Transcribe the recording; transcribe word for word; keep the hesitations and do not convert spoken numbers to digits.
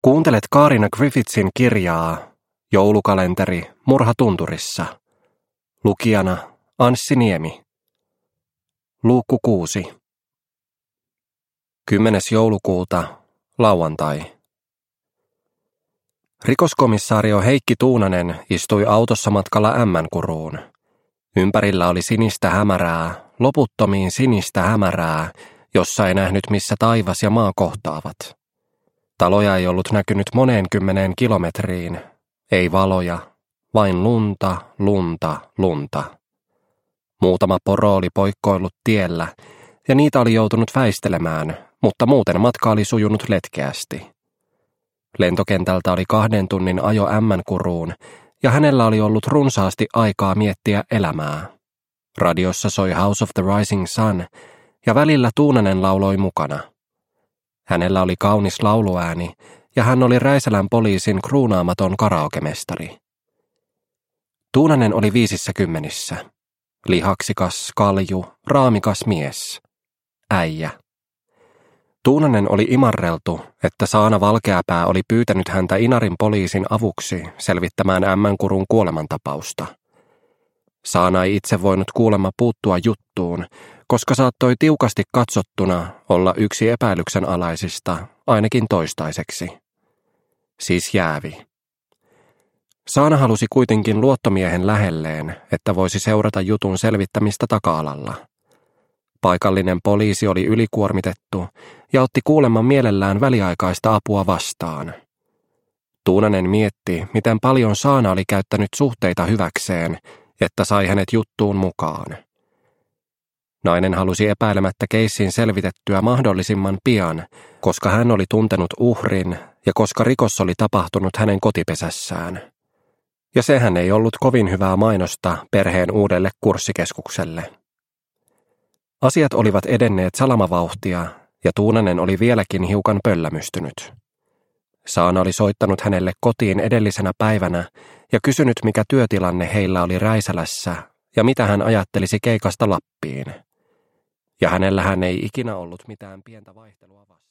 Kuuntelet Kaarina Griffithsin kirjaa Joulukalenteri Murha tunturissa. Lukijana Anssi Niemi. Luukku kuusi. Kymmenes joulukuuta, lauantai. Rikoskomissaario Heikki Tuunanen istui autossa matkalla Ämmänkuruun. Ympärillä oli sinistä hämärää, loputtomiin sinistä hämärää, jossa ei nähnyt missä taivas ja maa kohtaavat. Taloja ei ollut näkynyt moneen kymmeneen kilometriin. Ei valoja, vain lunta, lunta, lunta. Muutama poro oli poikkoillut tiellä, ja niitä oli joutunut väistelemään, mutta muuten matka oli sujunut letkeästi. Lentokentältä oli kahden tunnin ajo Ämmänkuruun, ja hänellä oli ollut runsaasti aikaa miettiä elämää. Radiossa soi House of the Rising Sun, ja välillä Tuunanen lauloi mukana. Hänellä oli kaunis lauluääni, ja hän oli Räisälän poliisin kruunaamaton karaokemestari. Tuunanen oli viisissä kymmenissä. Lihaksikas, kalju, raamikas mies. Äijä. Tuunanen oli imarreltu, että Saana Valkeapää oli pyytänyt häntä Inarin poliisin avuksi selvittämään Ämmänkurun kuolemantapausta. Saana ei itse voinut kuulemma puuttua juttuun, koska saattoi tiukasti katsottuna olla yksi epäilyksen alaisista, ainakin toistaiseksi. Siis jäävi. Saana halusi kuitenkin luottomiehen lähelleen, että voisi seurata jutun selvittämistä taka-alalla. Paikallinen poliisi oli ylikuormitettu ja otti kuulemma mielellään väliaikaista apua vastaan. Tuunanen mietti, miten paljon Saana oli käyttänyt suhteita hyväkseen, että sai hänet juttuun mukaan. Nainen halusi epäilemättä keissin selvitettyä mahdollisimman pian, koska hän oli tuntenut uhrin ja koska rikos oli tapahtunut hänen kotipesässään. Ja sehän ei ollut kovin hyvää mainosta perheen uudelle kurssikeskukselle. Asiat olivat edenneet salamavauhtia ja Tuunanen oli vieläkin hiukan pöllämystynyt. Saana oli soittanut hänelle kotiin edellisenä päivänä ja kysynyt, mikä työtilanne heillä oli Räisälässä ja mitä hän ajattelisi keikasta Lappiin. Ja hänellähän ei ikinä ollut mitään pientä vaihtelua vastaan.